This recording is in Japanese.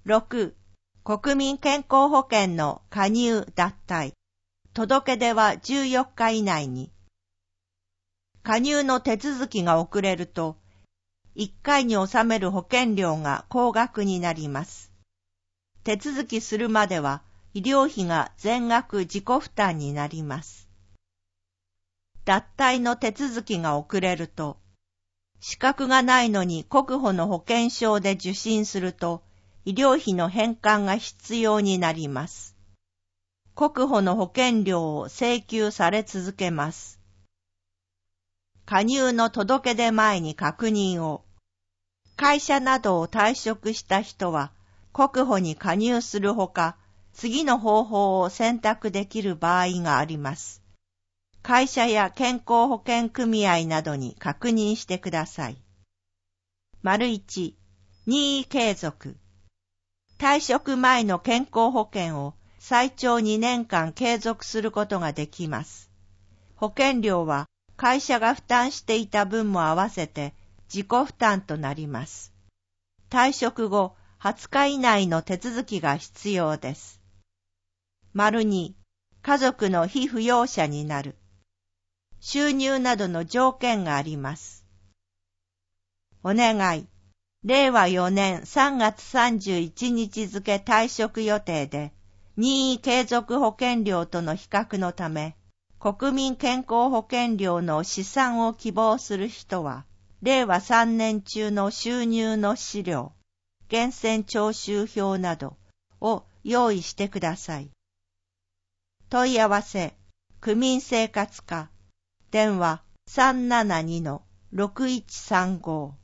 6、国民健康保険の加入脱退。届け出は14日以内に。加入の手続きが遅れると、1回に納める保険料が高額になります。手続きするまでは医療費が全額自己負担になります。脱退の手続きが遅れると、資格がないのに国保の保険証で受診すると、医療費の返還が必要になります。国保の保険料を請求され続けます。加入の届け出前に確認を。会社などを退職した人は、国保に加入するほか、次の方法を選択できる場合があります。会社や健康保険組合などに確認してください。1、任意継続。退職前の健康保険を最長2年間継続することができます。保険料は会社が負担していた分も合わせて自己負担となります。退職後20日以内の手続きが必要です。2、家族の被扶養者になる。収入などの条件があります。お願い。令和4年3月31日付退職予定で、任意継続保険料との比較のため、国民健康保険料の試算を希望する人は、令和3年中の収入の資料、源泉徴収票などを用意してください。問い合わせ、区民生活課、電話 372-6135